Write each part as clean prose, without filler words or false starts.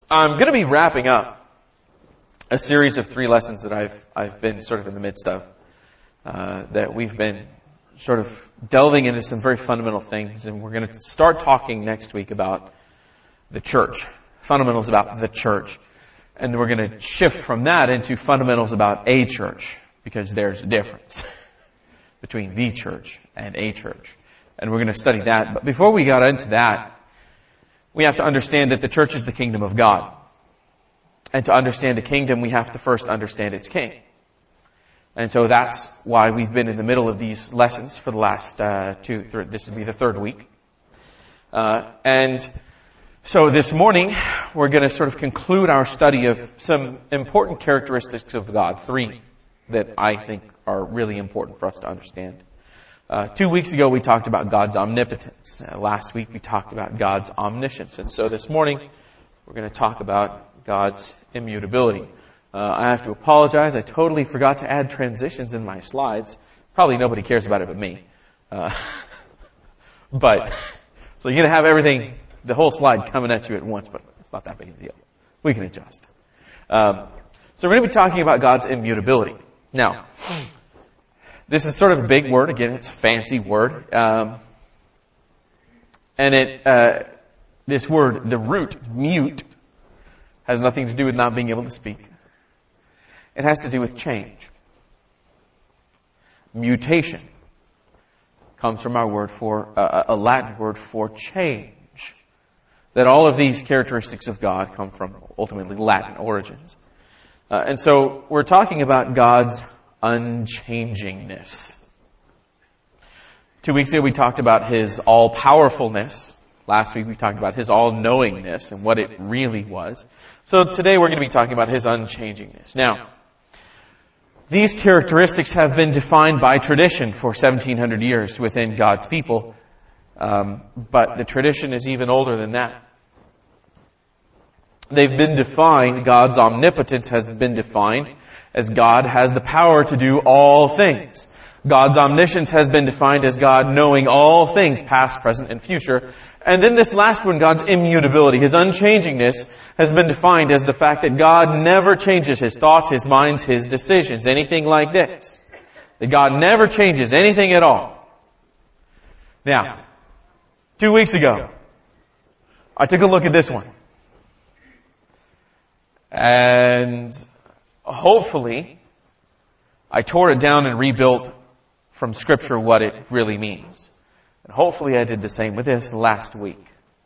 I'm going to be wrapping up a series of 3 lessons that I've been sort of in the midst of, that we've been sort of delving into some very fundamental things, and we're going to start talking next week about the church, fundamentals about the church, and we're going to shift from that into fundamentals about a church, because there's a difference between the church and a church, and we're going to study that. But before we got into that, we have to understand that the church is the kingdom of God. And to understand a kingdom, we have to first understand its king. And so that's why we've been in the middle of these lessons for the last this will be the 3rd week. And so this morning, we're going to sort of conclude our study of some important characteristics of God, 3 that I think are really important for us to understand. 2 weeks ago, we talked about God's omnipotence. Last week, we talked about God's omniscience. And so this morning, we're going to talk about God's immutability. I have to apologize. I totally forgot to add transitions in my slides. Probably nobody cares about it but me. But, so you're going to have everything, the whole slide coming at you at once, but it's not that big a deal. We can adjust. So we're going to be talking about God's immutability. Now, this is sort of a big word. Again, it's a fancy word. And this word, the root, mute, has nothing to do with not being able to speak. It has to do with change. Mutation comes from our word for, a Latin word for change. That all of these characteristics of God come from ultimately Latin origins. And so we're talking about God's unchangingness. 2 weeks ago we talked about His all-powerfulness. Last week we talked about His all-knowingness and what it really was. So today we're going to be talking about His unchangingness. Now, these characteristics have been defined by tradition for 1,700 years within God's people. But the tradition is even older than that. They've been defined, God's omnipotence has been defined as God has the power to do all things. God's omniscience has been defined as God knowing all things, past, present, and future. And then this last one, God's immutability, His unchangingness, has been defined as the fact that God never changes His thoughts, His minds, His decisions, anything like this. That God never changes anything at all. Now, 2 weeks ago, I took a look at this one. And hopefully, I tore it down and rebuilt from Scripture what it really means. And hopefully I did the same with this last week.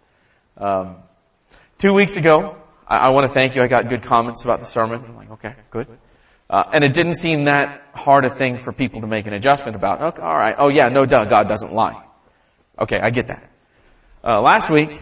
2 weeks ago, I want to thank you. I got good comments about the sermon. I'm like, okay, good. And it didn't seem that hard a thing for people to make an adjustment about. Okay, all right. Oh yeah, no duh, God doesn't lie. Okay, I get that. Last week,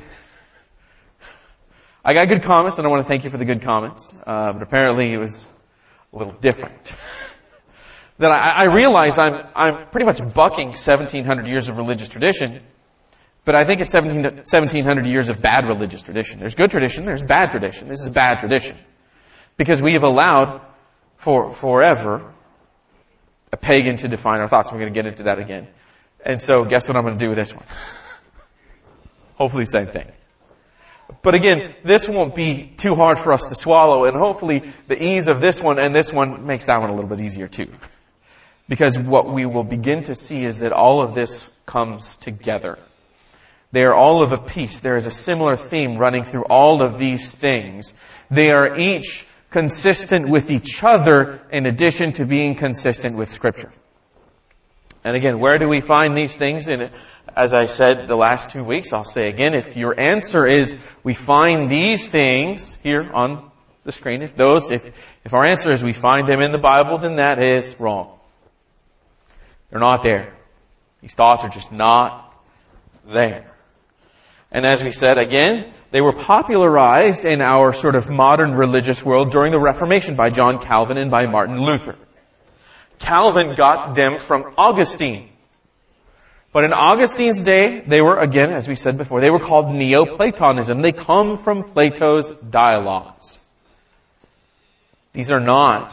I got good comments, and I want to thank you for the good comments. But apparently it was a little different. That I realize I'm pretty much bucking 1,700 years of religious tradition, but I think it's 1,700 years of bad religious tradition. There's good tradition, there's bad tradition. This is bad tradition. Because we have allowed for forever a pagan to define our thoughts. We're going to get into that again. And so guess what I'm going to do with this one? Hopefully same thing. But again, this won't be too hard for us to swallow, and hopefully the ease of this one and this one makes that one a little bit easier too. Because what we will begin to see is that all of this comes together. They are all of a piece. There is a similar theme running through all of these things. They are each consistent with each other in addition to being consistent with Scripture. And again, where do we find these things? And as I said the last 2 weeks, I'll say again, if your answer is we find these things here on the screen, if our answer is we find them in the Bible, then that is wrong. They're not there. These thoughts are just not there. And as we said again, they were popularized in our sort of modern religious world during the Reformation by John Calvin and by Martin Luther. Calvin got them from Augustine. But in Augustine's day, they were, again, as we said before, they were called Neoplatonism. They come from Plato's dialogues. These are not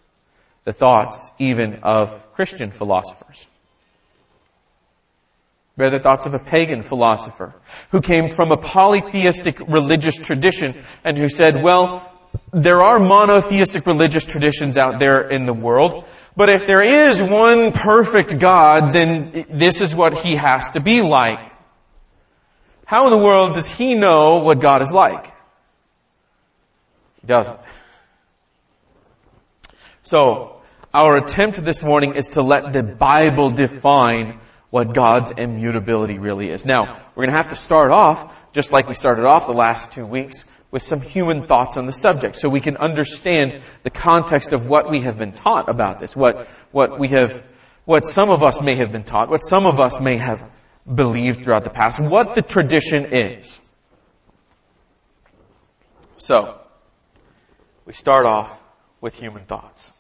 the thoughts even of Christian philosophers. They're the thoughts of a pagan philosopher who came from a polytheistic religious tradition and who said, well, there are monotheistic religious traditions out there in the world, but if there is one perfect God, then this is what He has to be like. How in the world does He know what God is like? He doesn't. So, our attempt this morning is to let the Bible define what God's immutability really is. Now, we're going to have to start off, just like we started off the last 2 weeks, with some human thoughts on the subject, so we can understand the context of what we have been taught about this, what some of us may have been taught, what some of us may have believed throughout the past, what the tradition is. So, we start off with human thoughts.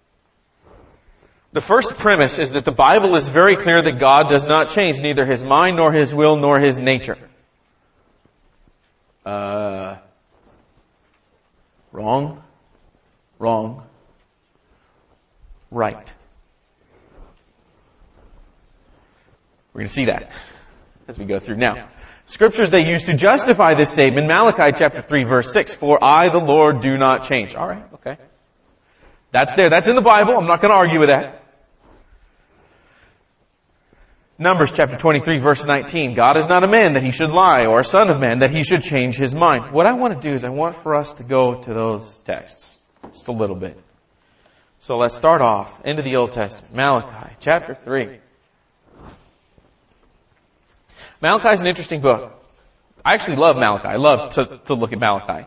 The first premise is that the Bible is very clear that God does not change, neither His mind, nor His will, nor His nature. Wrong. Right. We're going to see that as we go through. Now, scriptures they use to justify this statement, Malachi chapter 3 verse 6, for I, the Lord, do not change. Alright, okay. That's there. That's in the Bible. I'm not going to argue with that. Numbers chapter 23 verse 19. God is not a man that He should lie, or a son of man that He should change His mind. What I want to do is I want for us to go to those texts just a little bit. So let's start off into the Old Testament. Malachi chapter 3. Malachi is an interesting book. I actually love Malachi. I love to look at Malachi.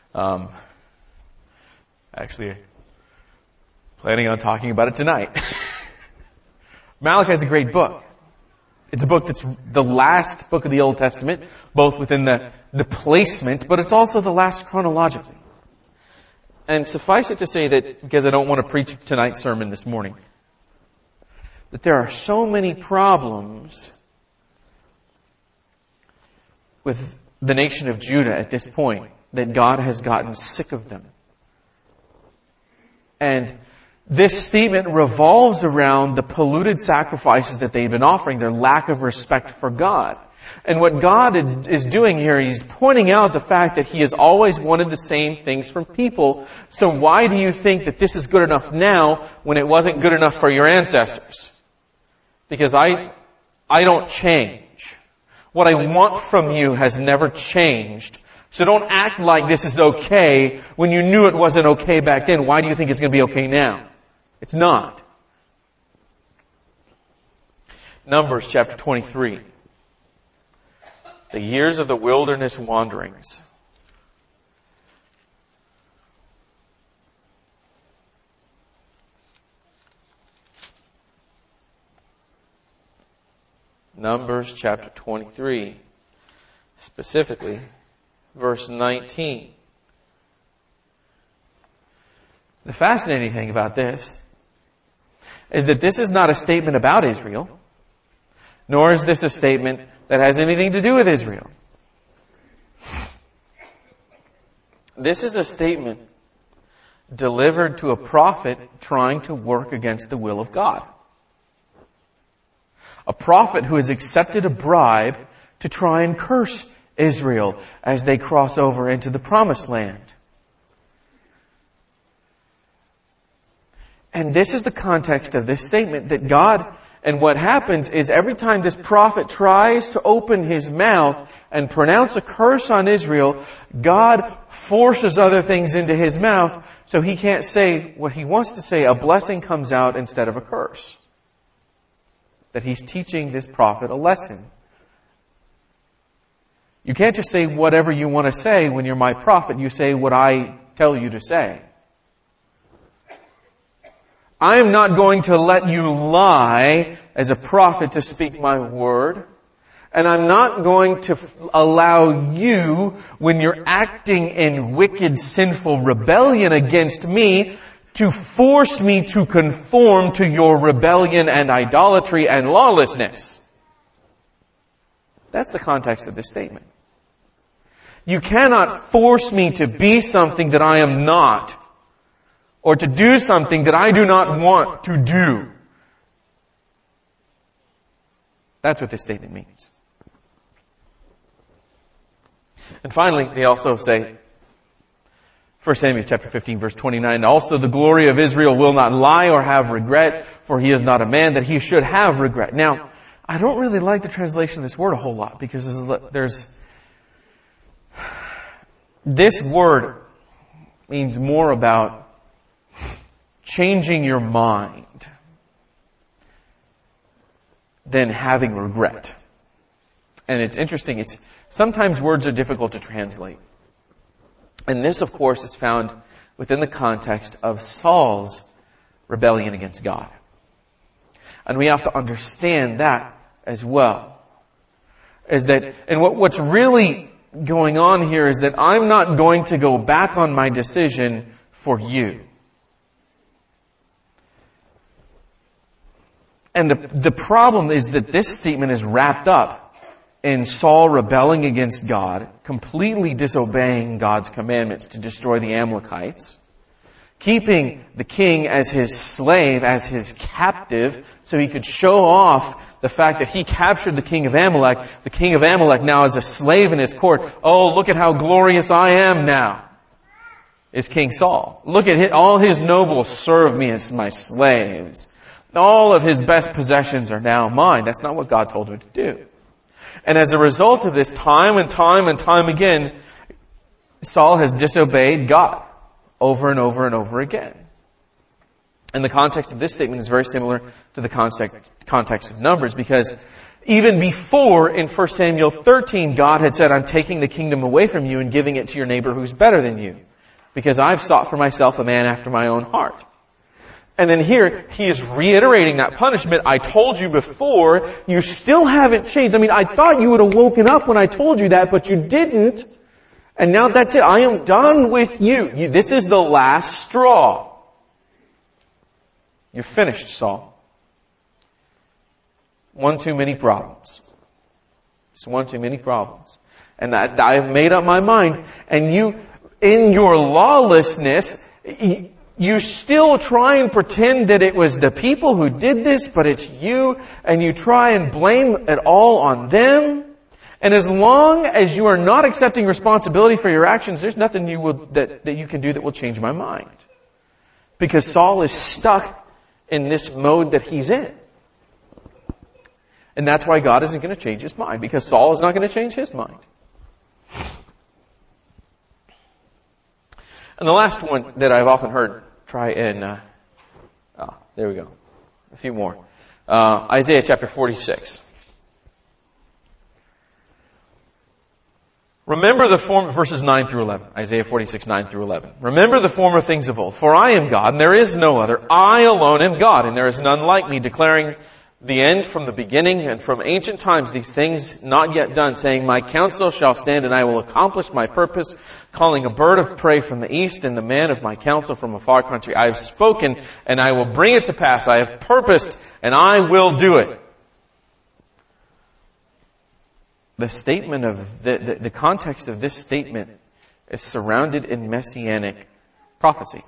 Actually, planning on talking about it tonight. Malachi is a great book. It's a book that's the last book of the Old Testament, both within the placement, but it's also the last chronologically. And suffice it to say that, because I don't want to preach tonight's sermon this morning, that there are so many problems with the nation of Judah at this point that God has gotten sick of them. And this statement revolves around the polluted sacrifices that they've been offering, their lack of respect for God. And what God is doing here, He's pointing out the fact that He has always wanted the same things from people. So why do you think that this is good enough now when it wasn't good enough for your ancestors? Because I don't change. What I want from you has never changed. So don't act like this is okay when you knew it wasn't okay back then. Why do you think it's going to be okay now? It's not. Numbers chapter 23. The years of the wilderness wanderings. Numbers chapter 23. Specifically, verse 19. The fascinating thing about this is that this is not a statement about Israel, nor is this a statement that has anything to do with Israel. This is a statement delivered to a prophet trying to work against the will of God. A prophet who has accepted a bribe to try and curse Israel as they cross over into the Promised Land. And this is the context of this statement, that God, and what happens is every time this prophet tries to open his mouth and pronounce a curse on Israel, God forces other things into his mouth so he can't say what he wants to say. A blessing comes out instead of a curse. That he's teaching this prophet a lesson. You can't just say whatever you want to say when you're my prophet. You say what I tell you to say. I am not going to let you lie as a prophet to speak my word. And I'm not going to allow you, when you're acting in wicked, sinful rebellion against me, to force me to conform to your rebellion and idolatry and lawlessness. That's the context of this statement. You cannot force me to be something that I am not, or to do something that I do not want to do. That's what this statement means. And finally, they also say, 1 Samuel chapter 15, verse 29, also the glory of Israel will not lie or have regret, for he is not a man that he should have regret. Now, I don't really like the translation of this word a whole lot, because this word means more about changing your mind than having regret. And it's interesting, sometimes words are difficult to translate. And this, of course, is found within the context of Saul's rebellion against God. And we have to understand that as well. And what's really going on here is that I'm not going to go back on my decision for you. And the problem is that this statement is wrapped up in Saul rebelling against God, completely disobeying God's commandments to destroy the Amalekites, keeping the king as his slave, as his captive, so he could show off the fact that he captured the king of Amalek. The king of Amalek now is a slave in his court. Oh, look at how glorious I am now, is King Saul. Look at all his nobles serve me as my slaves. All of his best possessions are now mine. That's not what God told him to do. And as a result of this, time and time again, Saul has disobeyed God over and over and over again. And the context of this statement is very similar to the context of Numbers, because even before in 1 Samuel 13, God had said, I'm taking the kingdom away from you and giving it to your neighbor who's better than you, because I've sought for myself a man after my own heart. And then here, he is reiterating that punishment. I told you before, you still haven't changed. I mean, I thought you would have woken up when I told you that, but you didn't. And now that's it. I am done with you. This is the last straw. You're finished, Saul. One too many problems. It's one too many problems. And I have made up my mind. And you, in your lawlessness, you still try and pretend that it was the people who did this, but it's you, and you try and blame it all on them. And as long as you are not accepting responsibility for your actions, there's nothing that you can do that will change my mind. Because Saul is stuck in this mode that he's in. And that's why God isn't going to change his mind, because Saul is not going to change his mind. And the last one that I've often heard, there we go. A few more. Isaiah chapter 46. Remember the former, verses 9 through 11. Isaiah 46, 9 through 11. Remember the former things of old. For I am God, and there is no other. I alone am God, and there is none like me, declaring the end from the beginning and from ancient times, these things not yet done, saying, my counsel shall stand, and I will accomplish my purpose, calling a bird of prey from the east, and the man of my counsel from a far country. I have spoken, and I will bring it to pass. I have purposed, and I will do it. The statement of the context of this statement is surrounded in messianic prophecy.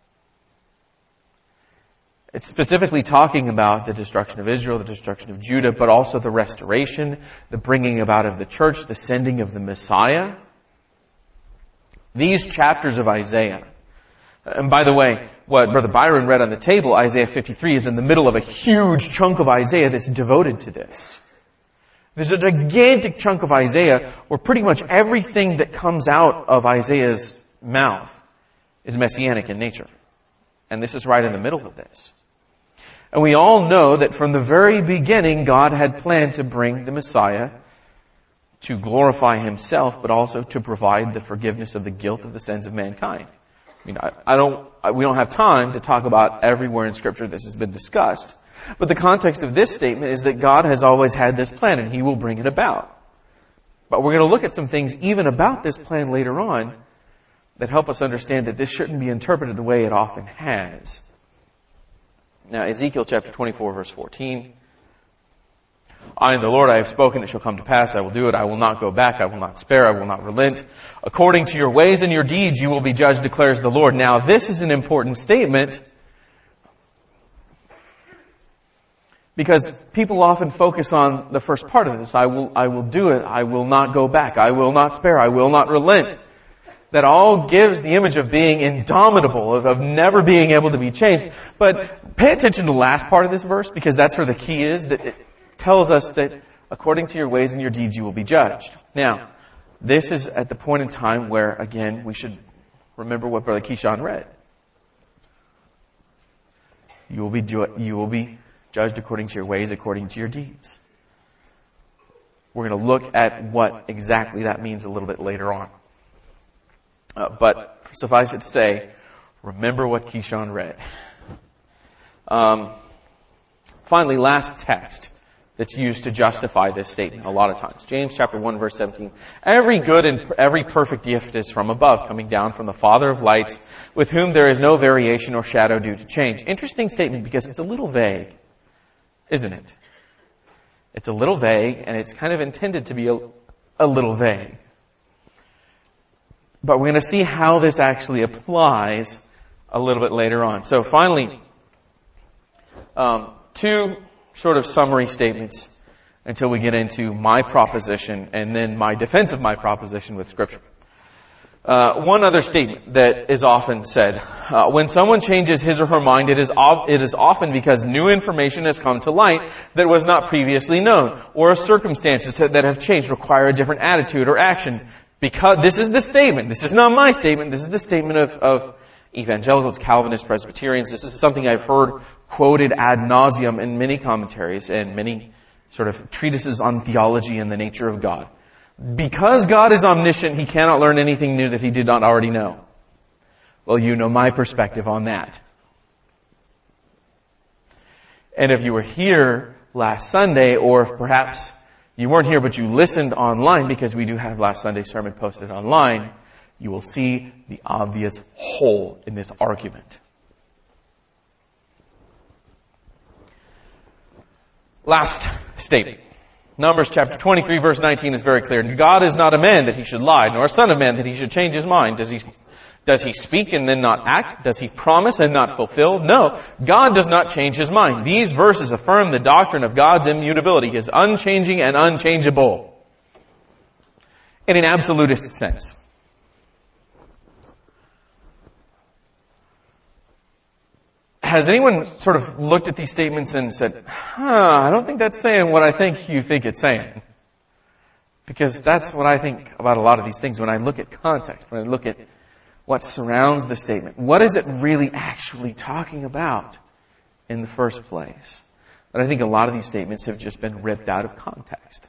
It's specifically talking about the destruction of Israel, the destruction of Judah, but also the restoration, the bringing about of the church, the sending of the Messiah. These chapters of Isaiah, and by the way, what Brother Byron read on the table, Isaiah 53, is in the middle of a huge chunk of Isaiah that's devoted to this. There's a gigantic chunk of Isaiah where pretty much everything that comes out of Isaiah's mouth is messianic in nature. And this is right in the middle of this. And we all know that from the very beginning, God had planned to bring the Messiah to glorify Himself, but also to provide the forgiveness of the guilt of the sins of mankind. I mean, we don't have time to talk about everywhere in Scripture this has been discussed. But the context of this statement is that God has always had this plan, and He will bring it about. But we're going to look at some things even about this plan later on that help us understand that this shouldn't be interpreted the way it often has. Now, Ezekiel chapter 24, verse 14. I am the Lord, I have spoken, it shall come to pass, I will do it, I will not go back, I will not spare, I will not relent. According to your ways and your deeds you will be judged, declares the Lord. Now, this is an important statement Because people often focus on the first part of this. I will do it. I will not go back. I will not spare. I will not relent. That all gives the image of being indomitable, of never being able to be changed. But pay attention to the last part of this verse, because that's where the key is. That it tells us that according to your ways and your deeds you will be judged. Now, this is at the point in time where, again, we should remember what Brother Keyshawn read. You will be judged according to your ways, according to your deeds. We're going to look at what exactly that means a little bit later on. But suffice it to say, remember what Keyshawn read. Finally, last text that's used to justify this statement a lot of times. James chapter 1 verse 17. Every good and every perfect gift is from above, coming down from the Father of lights, with whom there is no variation or shadow due to change. Interesting statement because it's a little vague, isn't it? It's a little vague, and it's kind of intended to be a little vague. But we're going to see how this actually applies a little bit later on. So finally, two sort of summary statements until we get into my proposition and then my defense of my proposition with Scripture. One other statement that is often said, when someone changes his or her mind, it is often because new information has come to light that was not previously known, or circumstances that have changed require a different attitude or action. Because this is the statement. This is not my statement. This is the statement of evangelicals, Calvinists, Presbyterians. This is something I've heard quoted ad nauseum in many commentaries and many sort of treatises on theology and the nature of God. Because God is omniscient, He cannot learn anything new that He did not already know. Well, you know my perspective on that. And if you were here last Sunday, or if perhaps you weren't here but you listened online, because we do have last Sunday's sermon posted online, you will see the obvious hole in this argument. Last statement. Numbers chapter 23 verse 19 is very clear. God is not a man that He should lie, nor a son of man that He should change His mind. Does He speak and then not act? Does He promise and not fulfill? No, God does not change His mind. These verses affirm the doctrine of God's immutability, His unchanging and unchangeable, in an absolutist sense. Has anyone sort of looked at these statements and said, I don't think that's saying what I think you think it's saying? Because that's what I think about a lot of these things when I look at context, when I look at what surrounds the statement. What is it really actually talking about in the first place? But I think a lot of these statements have just been ripped out of context.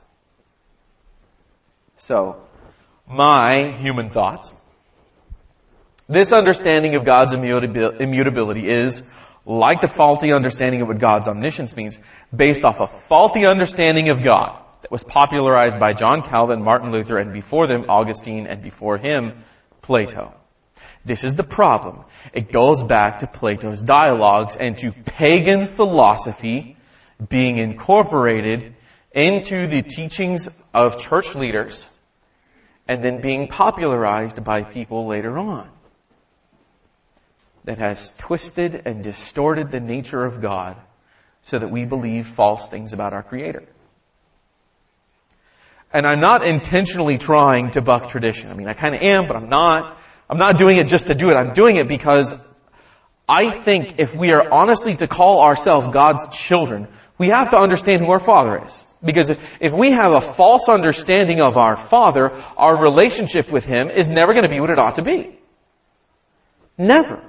So, my human thoughts. This understanding of God's immutability is like the faulty understanding of what God's omniscience means, based off a faulty understanding of God that was popularized by John Calvin, Martin Luther, and before them Augustine, and before him Plato. This is the problem. It goes back to Plato's dialogues and to pagan philosophy being incorporated into the teachings of church leaders and then being popularized by people later on. That has twisted and distorted the nature of God so that we believe false things about our Creator. And I'm not intentionally trying to buck tradition. I mean, I kind of am, but I'm not. I'm not doing it just to do it. I'm doing it because I think if we are honestly to call ourselves God's children, we have to understand who our Father is. Because if we have a false understanding of our Father, our relationship with Him is never going to be what it ought to be. Never.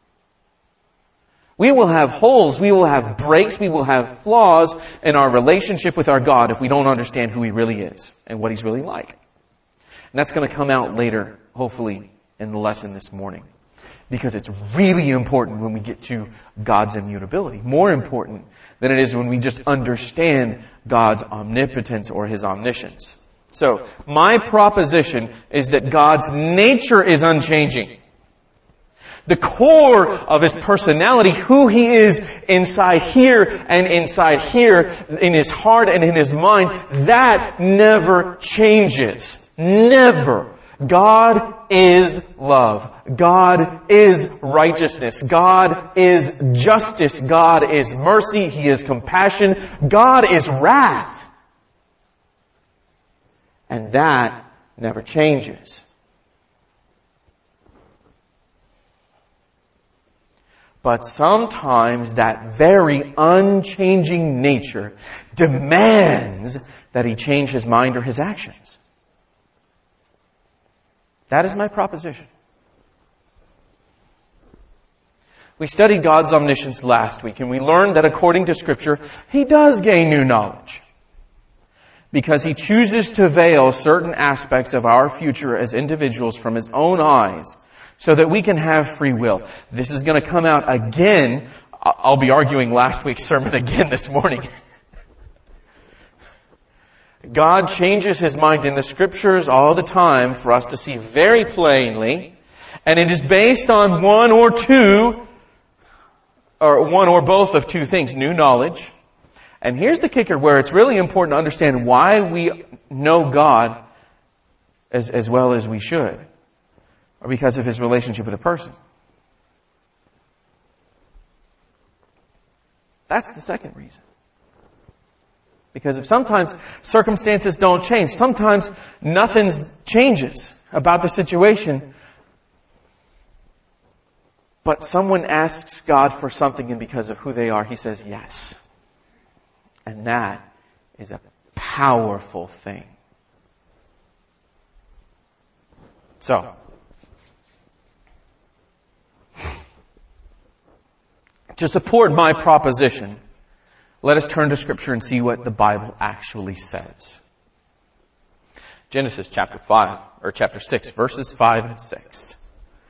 We will have holes, we will have breaks, we will have flaws in our relationship with our God if we don't understand who He really is and what He's really like. And that's going to come out later, hopefully, in the lesson this morning. Because it's really important when we get to God's immutability. More important than it is when we just understand God's omnipotence or His omniscience. So, my proposition is that God's nature is unchanging. The core of His personality, who He is inside here and inside here, in His heart and in His mind, that never changes. Never. God is love. God is righteousness. God is justice. God is mercy. He is compassion. God is wrath. And that never changes. But sometimes that very unchanging nature demands that He change His mind or His actions. That is my proposition. We studied God's omniscience last week, and we learned that according to Scripture, He does gain new knowledge. Because He chooses to veil certain aspects of our future as individuals from His own eyes, so that we can have free will. This is going to come out again. I'll be arguing last week's sermon again this morning. God changes His mind in the Scriptures all the time for us to see very plainly, and it is based on one or both of two things: new knowledge. And here's the kicker where it's really important to understand why we know God as well as we should, or because of His relationship with a person. That's the second reason. Because if sometimes circumstances don't change, sometimes nothing changes about the situation, but someone asks God for something, and because of who they are, He says yes. And that is a powerful thing. So, to support my proposition, let us turn to Scripture and see what the Bible actually says. Genesis chapter 6, verses 5 and 6.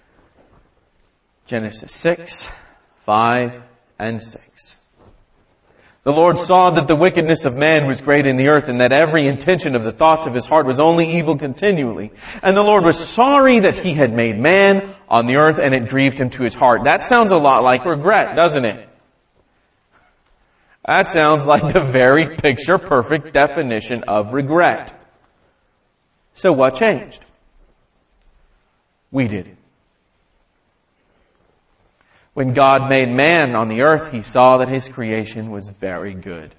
Genesis 6, 5 and 6. The Lord saw that the wickedness of man was great in the earth, and that every intention of the thoughts of his heart was only evil continually. And the Lord was sorry that He had made man on the earth, and it grieved Him to His heart. That sounds a lot like regret, doesn't it? That sounds like the very picture-perfect definition of regret. So what changed? We did. When God made man on the earth, He saw that His creation was very good.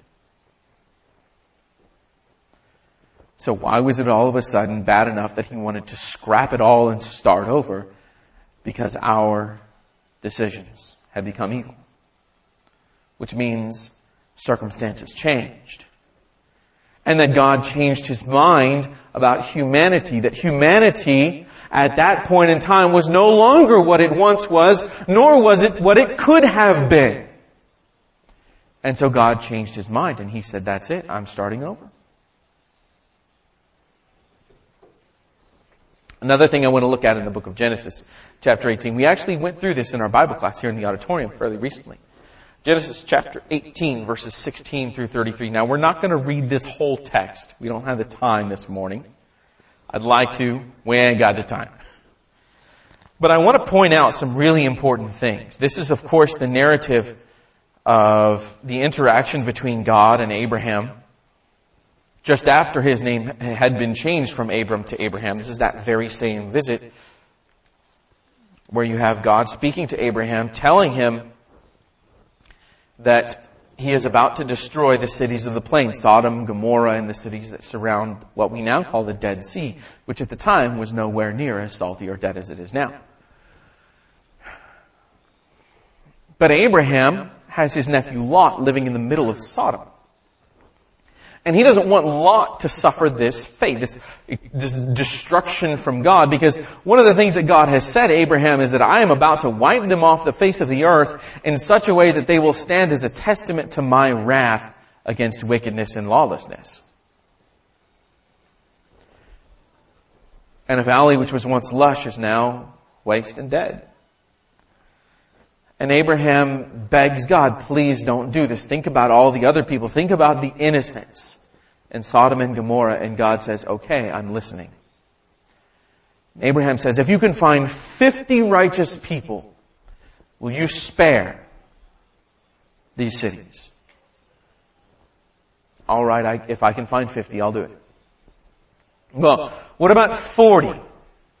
So why was it all of a sudden bad enough that He wanted to scrap it all and start over? Because our decisions had become evil. Which means circumstances changed. And that God changed His mind about humanity. That humanity at that point in time was no longer what it once was, nor was it what it could have been. And so God changed His mind, and He said, that's it, I'm starting over. Another thing I want to look at in the book of Genesis, chapter 18. We actually went through this in our Bible class here in the auditorium fairly recently. Genesis chapter 18, verses 16 through 33. Now, we're not going to read this whole text. We don't have the time this morning. I'd like to. We ain't got the time. But I want to point out some really important things. This is, of course, the narrative of the interaction between God and Abraham just after his name had been changed from Abram to Abraham. This is that very same visit where you have God speaking to Abraham, telling him that He is about to destroy the cities of the plain, Sodom, Gomorrah, and the cities that surround what we now call the Dead Sea, which at the time was nowhere near as salty or dead as it is now. But Abraham has his nephew Lot living in the middle of Sodom. And he doesn't want Lot to suffer this fate, this destruction from God, because one of the things that God has said to Abraham is that I am about to wipe them off the face of the earth in such a way that they will stand as a testament to my wrath against wickedness and lawlessness. And a valley which was once lush is now waste and dead. And Abraham begs God, please don't do this. Think about all the other people. Think about the innocents in Sodom and Gomorrah. And God says, okay, I'm listening. And Abraham says, if you can find 50 righteous people, will you spare these cities? All right, if I can find 50, I'll do it. Well, what about 40?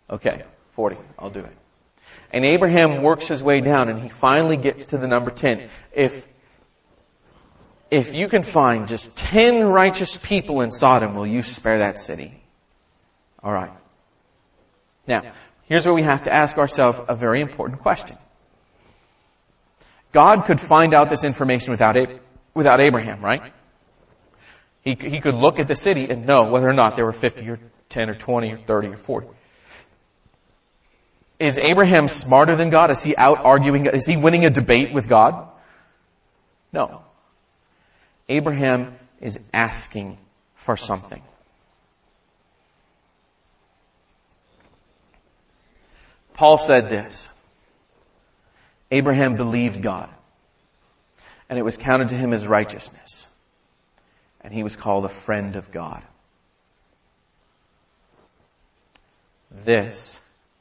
Okay, 40. I'll do it. And Abraham works his way down and he finally gets to the number 10. If you can find just 10 righteous people in Sodom, will you spare that city? All right. Now, here's where we have to ask ourselves a very important question. God could find out this information without Abraham, right? He could look at the city and know whether or not there were 50 or 10 or 20 or 30 or 40. Is Abraham smarter than God? Is he out arguing? Is he winning a debate with God? No. Abraham is asking for something. Paul said this: Abraham believed God, and it was counted to him as righteousness, and he was called a friend of God. This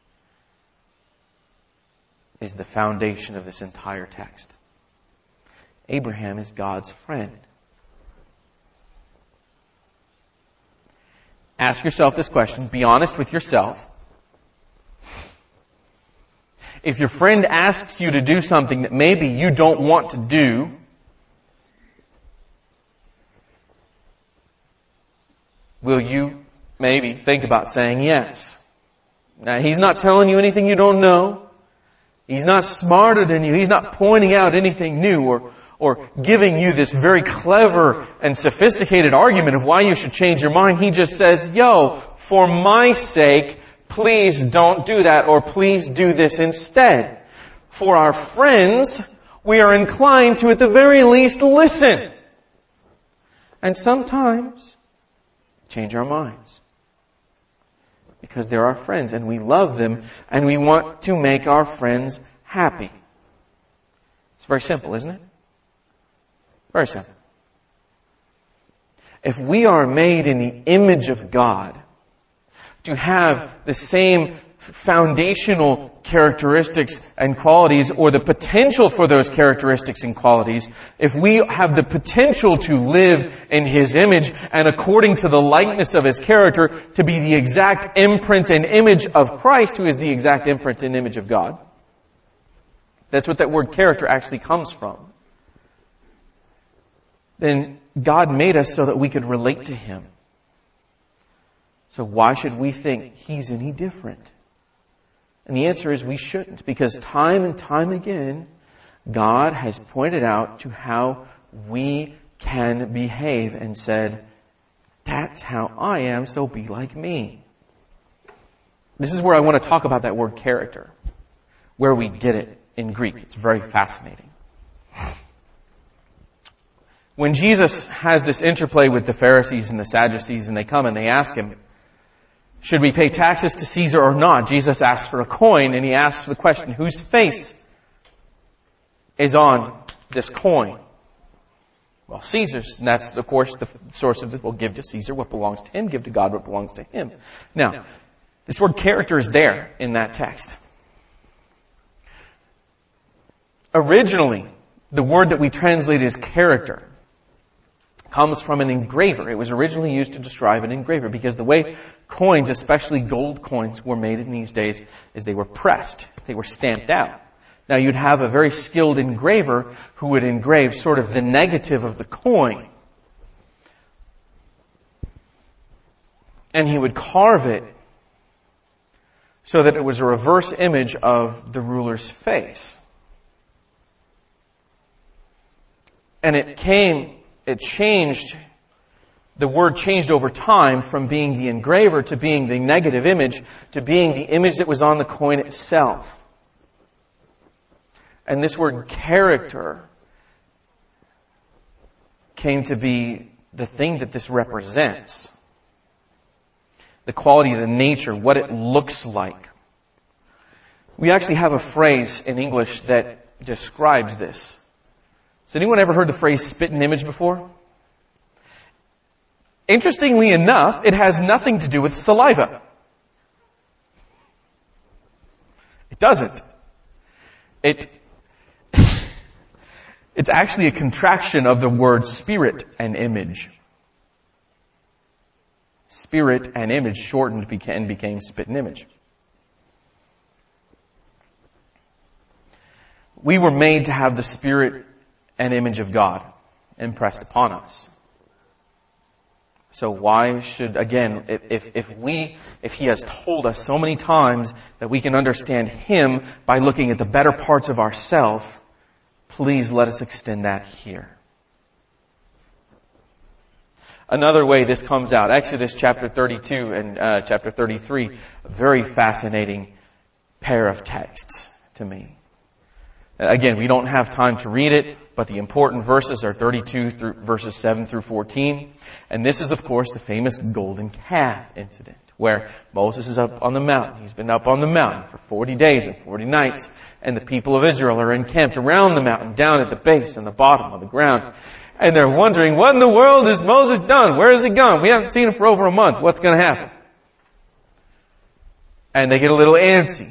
is the foundation of this entire text. Abraham is God's friend. Ask yourself this question. Be honest with yourself. If your friend asks you to do something that maybe you don't want to do, will you maybe think about saying yes? Now, he's not telling you anything you don't know. He's not smarter than you. He's not pointing out anything new or giving you this very clever and sophisticated argument of why you should change your mind. He just says, for my sake, please don't do that, or please do this instead. For our friends, we are inclined to at the very least listen. And sometimes change our minds. Because they're our friends and we love them and we want to make our friends happy. It's very simple, isn't it? Very simple. If we are made in the image of God, to have the same foundational characteristics and qualities, or the potential for those characteristics and qualities, if we have the potential to live in His image and according to the likeness of His character, to be the exact imprint and image of Christ, who is the exact imprint and image of God. That's what that word character actually comes from. Then God made us so that we could relate to Him. So why should we think He's any different? And the answer is we shouldn't, because time and time again, God has pointed out to how we can behave and said, that's how I am, so be like me. This is where I want to talk about that word character, where we get it in Greek. It's very fascinating. When Jesus has this interplay with the Pharisees and the Sadducees, and they come and they ask Him, should we pay taxes to Caesar or not? Jesus asks for a coin, and He asks the question, whose face is on this coin? Well, Caesar's, and that's, of course, the source of this. Well, give to Caesar what belongs to him, give to God what belongs to Him. Now, this word character is there in that text. Originally, the word that we translate as character comes from an engraver. It was originally used to describe an engraver, because the way coins, especially gold coins, were made in these days is they were pressed. They were stamped out. Now you'd have a very skilled engraver who would engrave sort of the negative of the coin. And he would carve it so that it was a reverse image of the ruler's face. And the word changed over time from being the engraver to being the negative image to being the image that was on the coin itself. And this word character came to be the thing that this represents. The quality, the nature, what it looks like. We actually have a phrase in English that describes this. Has anyone ever heard the phrase spit and image before? Interestingly enough, it has nothing to do with saliva. It doesn't. It's actually a contraction of the word spirit and image. Spirit and image shortened became spit and image. We were made to have the Spirit and image of God impressed upon us. So why should, again, if He has told us so many times that we can understand Him by looking at the better parts of ourselves, please let us extend that here. Another way this comes out, Exodus chapter 32 and chapter 33, a very fascinating pair of texts to me. Again, we don't have time to read it, but the important verses are 32 through verses 7 through 14. And this is, of course, the famous golden calf incident, where Moses is up on the mountain. He's been up on the mountain for 40 days and 40 nights, and the people of Israel are encamped around the mountain, down at the base and the bottom of the ground. And they're wondering, what in the world has Moses done? Where has he gone? We haven't seen him for over a month. What's going to happen? And they get a little antsy.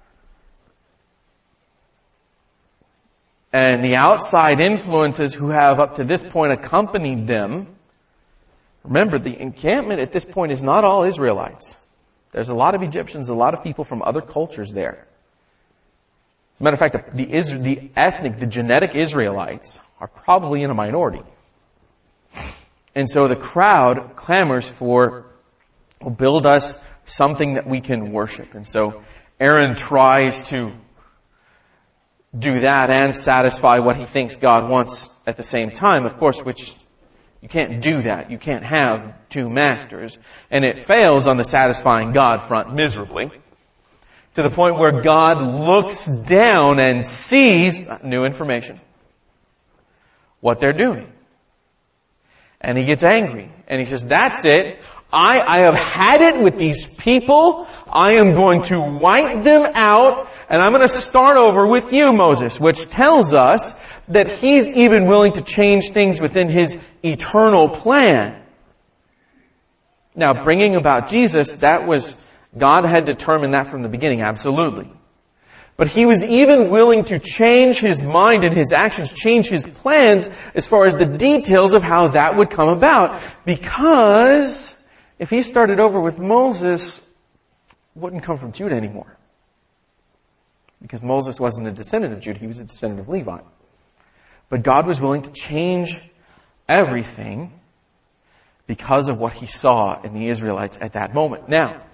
And the outside influences who have up to this point accompanied them, remember the encampment at this point is not all Israelites. There's a lot of Egyptians, a lot of people from other cultures there. As a matter of fact, the genetic Israelites are probably in a minority. And so the crowd clamors for, build us something that we can worship. And so Aaron tries to do that and satisfy what he thinks God wants at the same time, of course, which you can't do that. You can't have two masters. And it fails on the satisfying God front miserably, to the point where God looks down and sees new information, what they're doing. And He gets angry. And He says, that's it. I have had it with these people. I am going to wipe them out, and I'm going to start over with you, Moses, which tells us that He's even willing to change things within His eternal plan. Now, bringing about Jesus, God had determined that from the beginning, absolutely. But He was even willing to change His mind and His actions, change His plans as far as the details of how that would come about. Because if He started over with Moses, it wouldn't come from Judah anymore. Because Moses wasn't a descendant of Judah, he was a descendant of Levi. But God was willing to change everything because of what He saw in the Israelites at that moment. Now,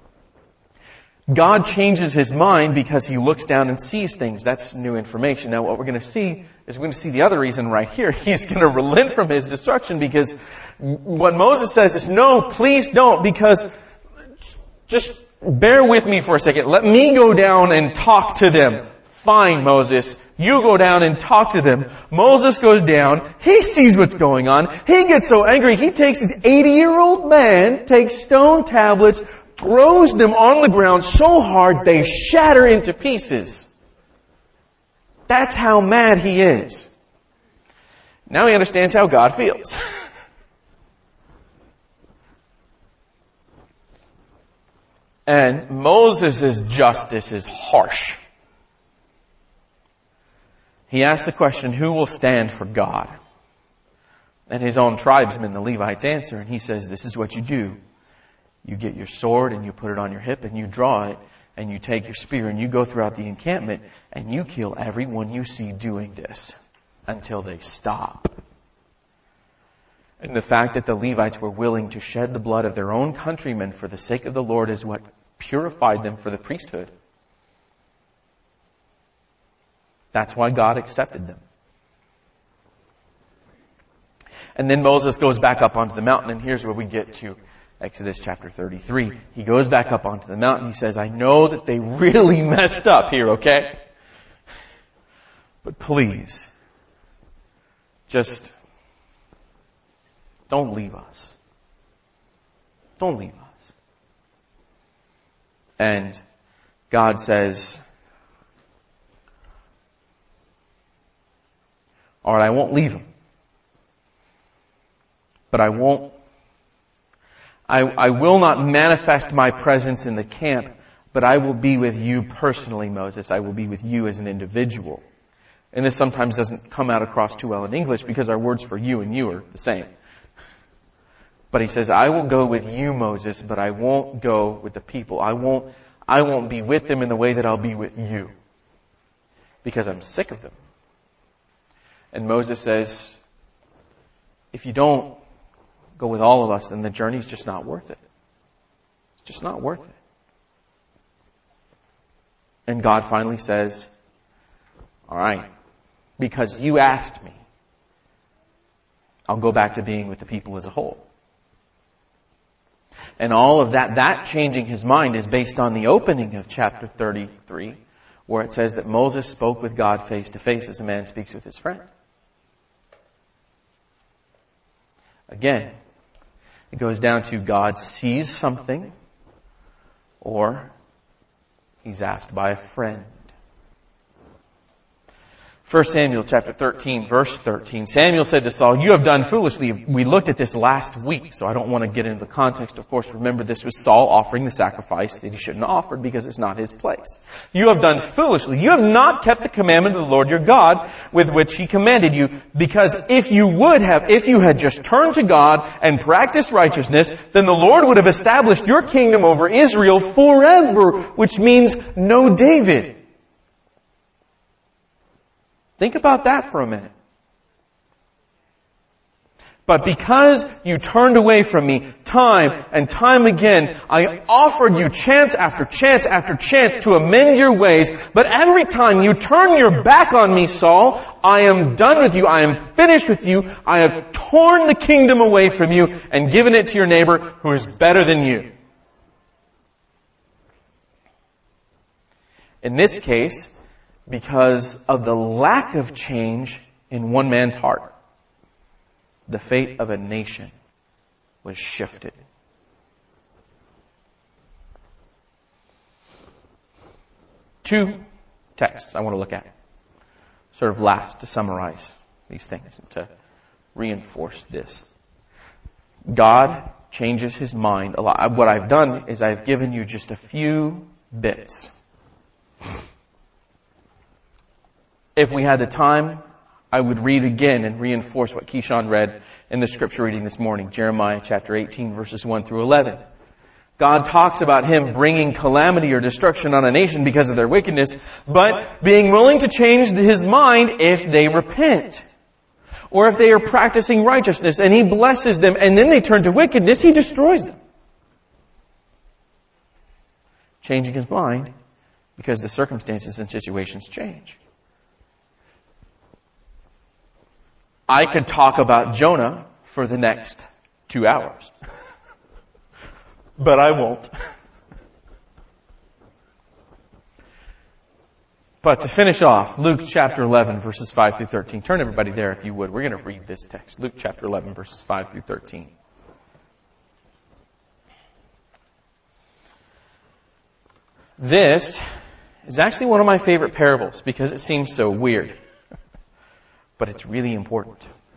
God changes His mind because He looks down and sees things. That's new information. Now, what we're going to see is we're going to see the other reason right here. He's going to relent from His destruction because what Moses says is, no, please don't, because just bear with me for a second. Let me go down and talk to them. Fine, Moses. You go down and talk to them. Moses goes down. He sees what's going on. He gets so angry. He takes this 80-year-old man, takes stone tablets, throws them on the ground so hard they shatter into pieces. That's how mad he is. Now he understands how God feels. And Moses' justice is harsh. He asks the question, who will stand for God? And his own tribesmen, the Levites, answer, and he says, this is what you do. You get your sword and you put it on your hip and you draw it and you take your spear and you go throughout the encampment and you kill everyone you see doing this until they stop. And the fact that the Levites were willing to shed the blood of their own countrymen for the sake of the Lord is what purified them for the priesthood. That's why God accepted them. And then Moses goes back up onto the mountain, and here's where we get to Exodus chapter 33. He goes back up onto the mountain. He says, I know that they really messed up here, okay? But please, just don't leave us. Don't leave us. And God says, all right, I won't leave them. But I will not manifest my presence in the camp, but I will be with you personally, Moses. I will be with you as an individual. And this sometimes doesn't come out across too well in English because our words for you and you are the same. But he says, I will go with you, Moses, but I won't go with the people. I won't be with them in the way that I'll be with you. because I'm sick of them. And Moses says, if you don't go with all of us, then the journey's just not worth it. It's just not worth it. And God finally says, all right, because you asked me, I'll go back to being with the people as a whole. And all of that changing his mind is based on the opening of chapter 33, where it says that Moses spoke with God face to face as a man speaks with his friend. Again, it goes down to God sees something, or he's asked by a friend. 1 Samuel chapter 13, verse 13. Samuel said to Saul, you have done foolishly. We looked at this last week, so I don't want to get into the context. Of course, remember this was Saul offering the sacrifice that he shouldn't have offered because it's not his place. You have done foolishly. You have not kept the commandment of the Lord your God with which he commanded you, because if you had just turned to God and practiced righteousness, then the Lord would have established your kingdom over Israel forever, which means no David. Think about that for a minute. But because you turned away from me time and time again, I offered you chance after chance after chance to amend your ways. But every time you turn your back on me, Saul, I am done with you. I am finished with you. I have torn the kingdom away from you and given it to your neighbor who is better than you. In this case, because of the lack of change in one man's heart, the fate of a nation was shifted. Two texts I want to look at, sort of last, to summarize these things and to reinforce this. God changes his mind a lot. What I've done is I've given you just a few bits. If we had the time, I would read again and reinforce what Keyshawn read in the scripture reading this morning, Jeremiah chapter 18, verses 1 through 11. God talks about him bringing calamity or destruction on a nation because of their wickedness, but being willing to change his mind if they repent, or if they are practicing righteousness, and he blesses them, and then they turn to wickedness, he destroys them. Changing his mind because the circumstances and situations change. I could talk about Jonah for the next 2 hours. But I won't. But to finish off, Luke chapter 11, verses 5 through 13. Turn everybody there if you would. We're going to read this text. Luke chapter 11, verses 5 through 13. This is actually one of my favorite parables because it seems so weird. But it's really important.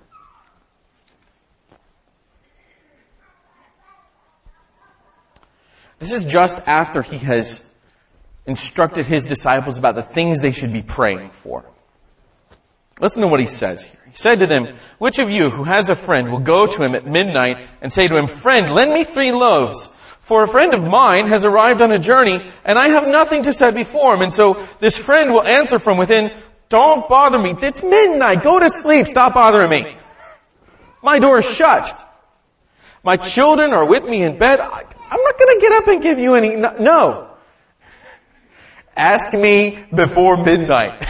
This is just after he has instructed his disciples about the things they should be praying for. Listen to what he says here. He said to them, which of you who has a friend will go to him at midnight and say to him, friend, lend me 3 loaves. For a friend of mine has arrived on a journey and I have nothing to set before him. And so this friend will answer from within, don't bother me. It's midnight. Go to sleep. Stop bothering me. My door is shut. My children are with me in bed. I'm not going to get up and give you any. No. Ask me before midnight.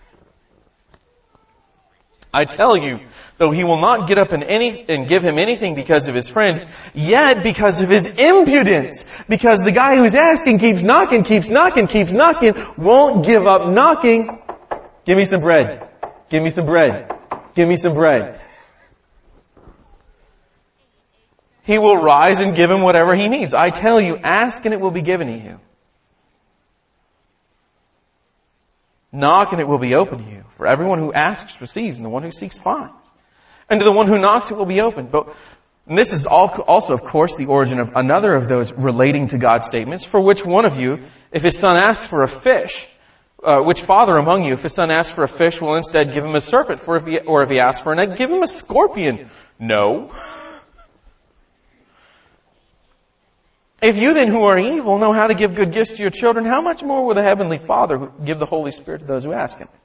I tell you, though he will not get up and give him anything because of his friend, yet because of his impudence, because the guy who's asking keeps knocking, won't give up knocking. Give me some bread. Give me some bread. Give me some bread. He will rise and give him whatever he needs. I tell you, ask and it will be given to you. Knock and it will be open to you. For everyone who asks receives, and the one who seeks finds. And to the one who knocks it will be opened. But this is also, of course, the origin of another of those relating to God statements. For which one of you, if his son asks for a fish, which father among you, if his son asks for a fish, will instead give him a serpent? Or if he asks for an egg, give him a scorpion? No. If you then who are evil know how to give good gifts to your children, how much more will the Heavenly Father give the Holy Spirit to those who ask Him?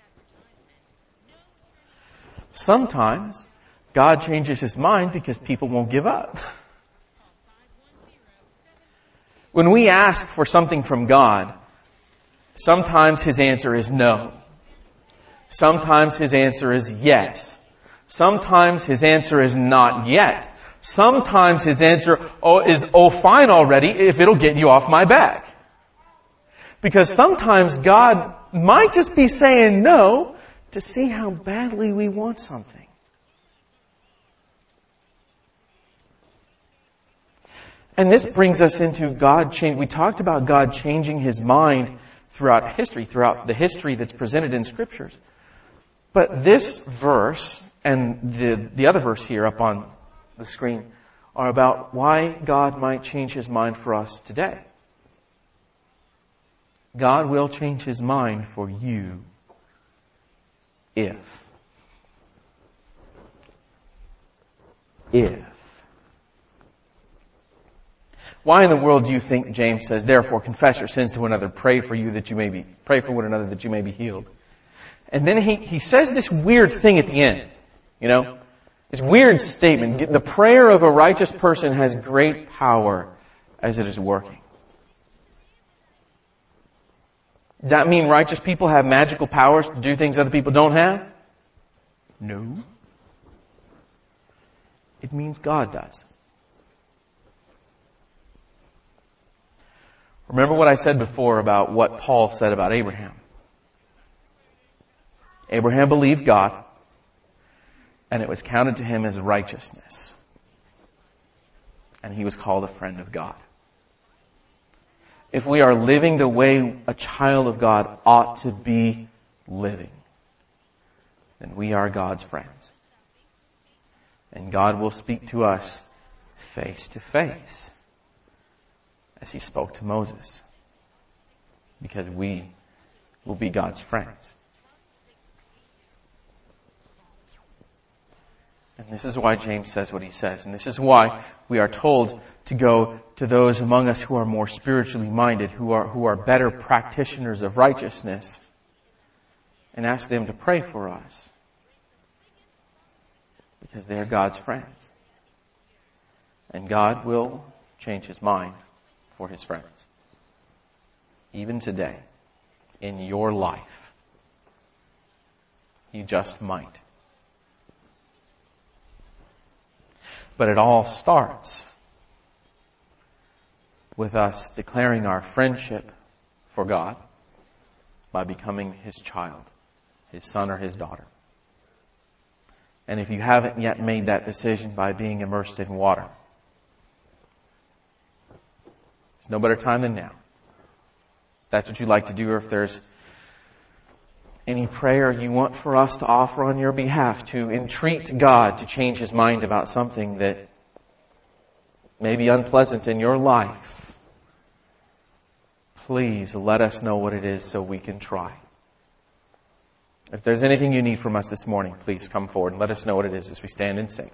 Sometimes God changes His mind because people won't give up. When we ask for something from God, sometimes His answer is no. Sometimes His answer is yes. Sometimes His answer is not yet. Sometimes His answer is fine already if it'll get you off my back. Because sometimes God might just be saying no to see how badly we want something. And this brings us into God change. We talked about God changing His mind throughout history, throughout the history that's presented in Scriptures. But this verse and the other verse here up on the screen are about why God might change His mind for us today. God will change His mind for you if. Why in the world do you think James says, therefore confess your sins to one another, pray for one another that you may be healed? And then he says this weird thing at the end, this weird statement, the prayer of a righteous person has great power as it is working. Does that mean righteous people have magical powers to do things other people don't have? No. It means God does. Remember what I said before about what Paul said about Abraham. Abraham believed God, and it was counted to him as righteousness. And he was called a friend of God. If we are living the way a child of God ought to be living, then we are God's friends. And God will speak to us face to face, as He spoke to Moses, because we will be God's friends. And this is why James says what he says. And this is why we are told to go to those among us who are more spiritually minded, who are better practitioners of righteousness, and ask them to pray for us. Because they are God's friends. And God will change His mind for His friends. Even today, in your life, He just might. But it all starts with us declaring our friendship for God by becoming His child, His son or His daughter. And if you haven't yet made that decision by being immersed in water, there's no better time than now. If that's what you'd like to do, or if there's any prayer you want for us to offer on your behalf to entreat God to change His mind about something that may be unpleasant in your life, please let us know what it is so we can try. If there's anything you need from us this morning, please come forward and let us know what it is as we stand and sing.